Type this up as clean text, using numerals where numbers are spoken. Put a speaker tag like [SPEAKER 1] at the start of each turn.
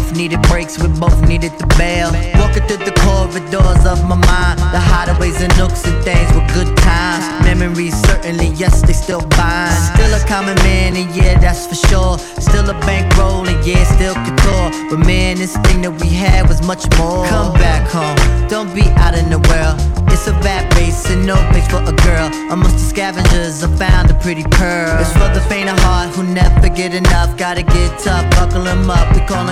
[SPEAKER 1] both needed breaks, we both needed the bail. Walking through the corridors of my mind, the hideaways and nooks and things were good times. Memories certainly, yes, they still bind. Still a common man, and yeah, that's for sure. Still a bankroll, and yeah, still couture. But man, this thing that we had was much more. Come back home, don't be out in the world. It's a bad base and no place for a girl. Amongst the scavengers, I found a pretty pearl. It's for the faint of heart who never get enough. Gotta get tough, buckle 'em up, we call 'em